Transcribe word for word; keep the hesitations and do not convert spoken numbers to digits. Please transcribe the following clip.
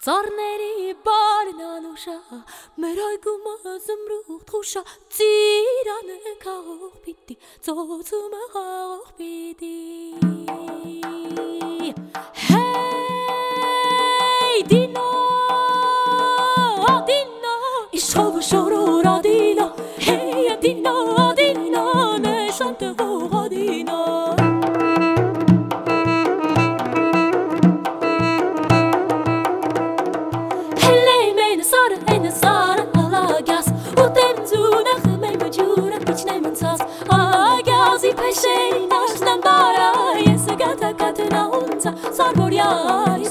Ծառների բարնանուշա, մեր այգումը զմրուխտ խուշա, ծիրանը կաղող պիտի, ծոցումը խաղող պիտի։ Հեյ դինո, դինո, իշխովը շորոր ադինո, հեյ դինո, դինո, նեշան տղող ադինո։ Agazzi pesce in asnan bara, yes gata katna unza, sarboria.